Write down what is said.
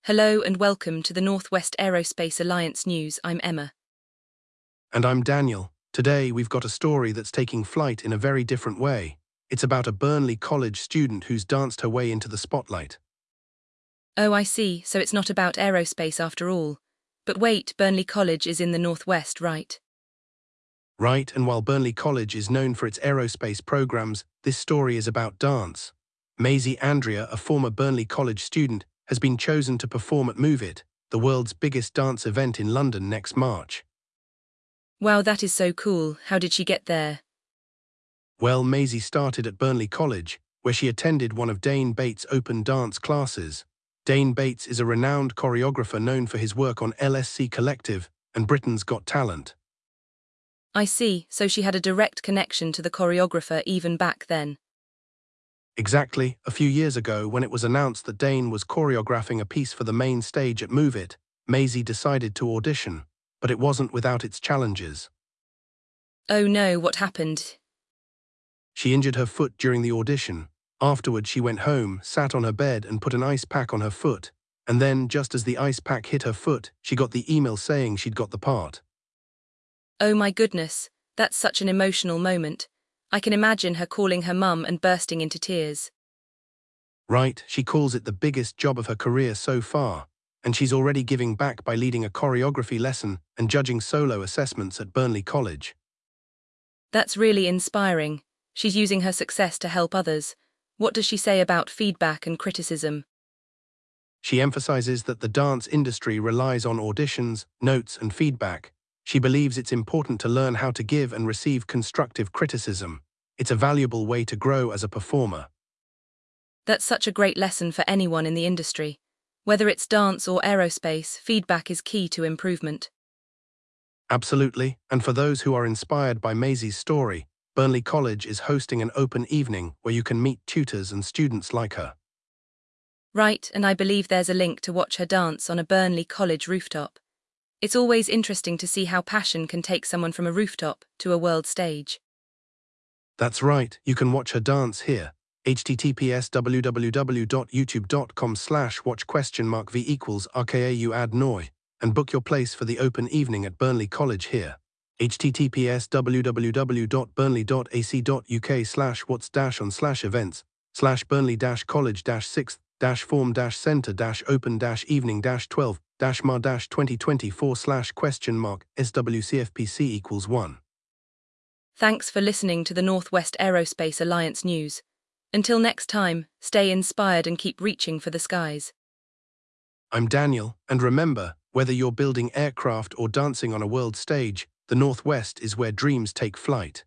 Hello and welcome to the Northwest Aerospace Alliance News. I'm Emma. And I'm Daniel. Today we've got a story that's taking flight in a very different way. It's about a Burnley College student who's danced her way into the spotlight. Oh, I see, so it's not about aerospace after all. But wait, Burnley College is in the Northwest, right? Right, and while Burnley College is known for its aerospace programs, this story is about dance. Maisie Andrea, a former Burnley College student, has been chosen to perform at Move It, the world's biggest dance event in London next March. Wow, that is so cool. How did she get there? Well, Maisie started at Burnley College, where she attended one of Dane Bates' open dance classes. Dane Bates is a renowned choreographer known for his work on LSC Collective and Britain's Got Talent. I see, so she had a direct connection to the choreographer even back then. Exactly, a few years ago when it was announced that Dane was choreographing a piece for the main stage at Move It, Maisie decided to audition, but it wasn't without its challenges. Oh no, what happened? She injured her foot during the audition. Afterward, she went home, sat on her bed and put an ice pack on her foot. And then, just as the ice pack hit her foot, she got the email saying she'd got the part. Oh my goodness, that's such an emotional moment. I can imagine her calling her mum and bursting into tears. Right, she calls it the biggest job of her career so far. And she's already giving back by leading a choreography lesson and judging solo assessments at Burnley College. That's really inspiring. She's using her success to help others. What does she say about feedback and criticism? She emphasizes that the dance industry relies on auditions, notes, and feedback. She believes it's important to learn how to give and receive constructive criticism. It's a valuable way to grow as a performer. That's such a great lesson for anyone in the industry. Whether it's dance or aerospace, feedback is key to improvement. Absolutely, and for those who are inspired by Maisie's story, Burnley College is hosting an open evening where you can meet tutors and students like her. Right, and I believe there's a link to watch her dance on a Burnley College rooftop. It's always interesting to see how passion can take someone from a rooftop to a world stage. That's right, you can watch her dance here. https://watch?v=RKAU and book your place for the open evening at Burnley College here. https://what's-on/events/burnley-college-6-form-center-open-evening-12-SWCFPC=1. Thanks for listening to the Northwest Aerospace Alliance News. Until next time, stay inspired and keep reaching for the skies. I'm Daniel, and remember, whether you're building aircraft or dancing on a world stage, the Northwest is where dreams take flight.